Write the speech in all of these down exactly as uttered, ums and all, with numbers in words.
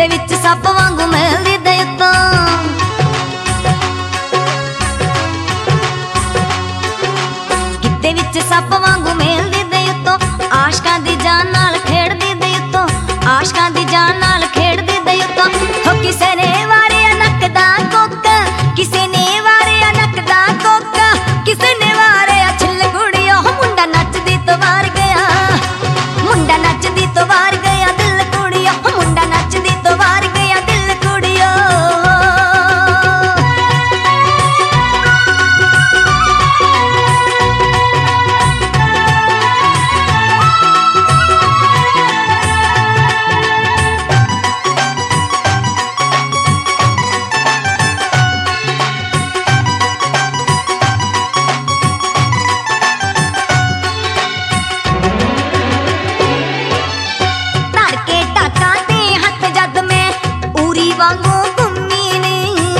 विच सप वांगू मिलदी दयता, गिद्दे विच सप वांगू मिलदी दयता, आशकां दी जान नाल खेड़दी दयता, आशकां दी जान नाल खेड़दी दयता। हो किसे ने वारिया नक दा कोका, किसे ने वारिया नक दा कोका, किसे ने वारिया छिल कुड़िया। मुंडा नचदी तो वार गया, मुंडा नचदी तो वार गया दिल कुड़िया, मुंडा नचदी तो वार गया दिल कुड़िया। वांगू घूमी नी,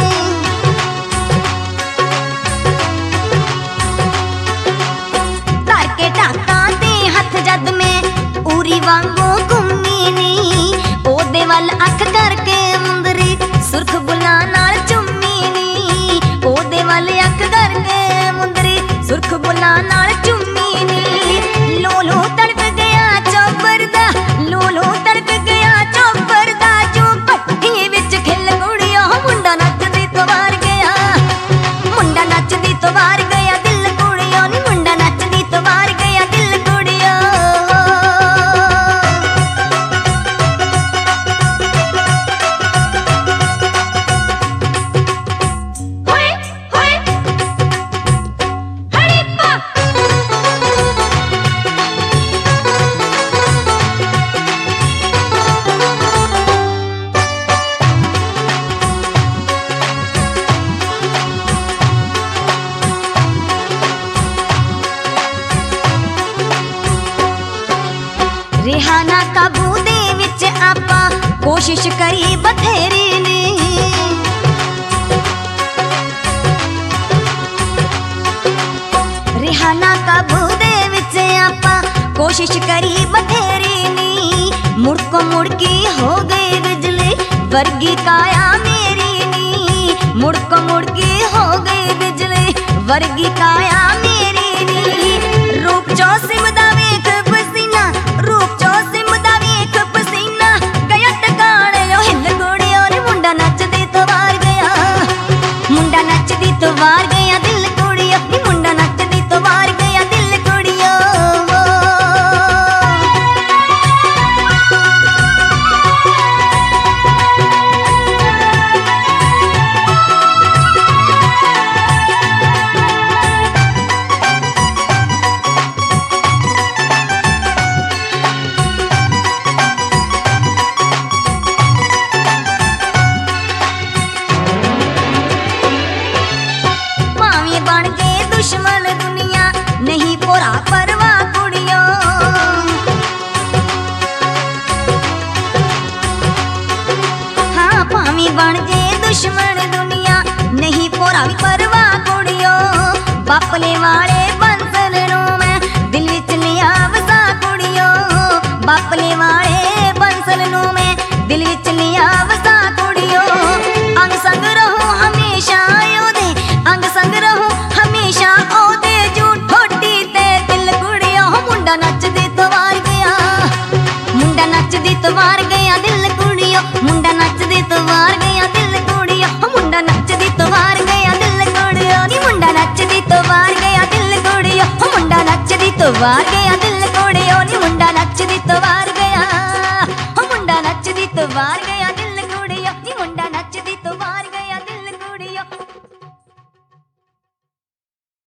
धर के टाकां ते हथ जद मैं उरी वांगू घूमी नी, ओदे वल अख करके मुंदरी सुरख बुला नाल चुम्मी नी, ओदे वल अख करके मुंदरी सुरख बुला नाल चुम्मी नी। लोलो तड़प गया चौपर दा, लोलो तड़प गया चौपर दा, जो भट्टी विच खिल कुड़िया। मुंडा नचदी तो वार गया, मुंडा नचदी तो वार गया दिल कुड़िया नी, मुंडा नचदी तो वार गया दिल कुड़िया। होए होए हड़ी पा, रिहाना काबू दे विच आपां कोशिश करी बथेरी ने, रिहाना काबू दे विच आपां कोशिश करी बथेरी नी, मुड़को मुड़की हो गई बिजली वर्गी काया मेरी नी, मुड़को मुड़की हो गई बिजली वर्गी काया मेरी नी। रूप जो सिमदा वेख पसीना, रूप जो सिमदा वेख पसीना, गया टकाने ओ हिल कुड़िया नी। मुंडा नचदी तो वार गया, मुंडा नचदी तो वार गया दिल कुड़िया नी, मुंडा नचदी तो वार गया दिल कुड़िया। बन गए दुश्मन दुनिया नहीं पोरा परवाह कुड़ियों, हाँ भावी बन गए दुश्मन दुनिया नहीं पोरा भी परवाह कुड़ियों। बापले वाले बंसल नो मैं दिल विच लिया वसा कुड़ियों, बापले वाले बंसल नो मैं दिल विच लिया वसा कुड़ियों। अंग संग रहो हमेशा ओदे, अंग संग रहो हमेशा ओदे, झूठ ठोटी ते दिल कुड़िया। मुंडा नचदी तो वार गया, मुंडा नचदी तो वार गया दिल कुड़िया, मुंडा नचदी तो वार गया दिल कुड़िया, मुंडा नचदी तो वार गया दिल कुड़िया नी, मुंडा नचदी तो वार गया दिल कुड़िया, मुंडा नचदी तो वार गया दिल कुड़िया नी, मुंडा नचदी तो वार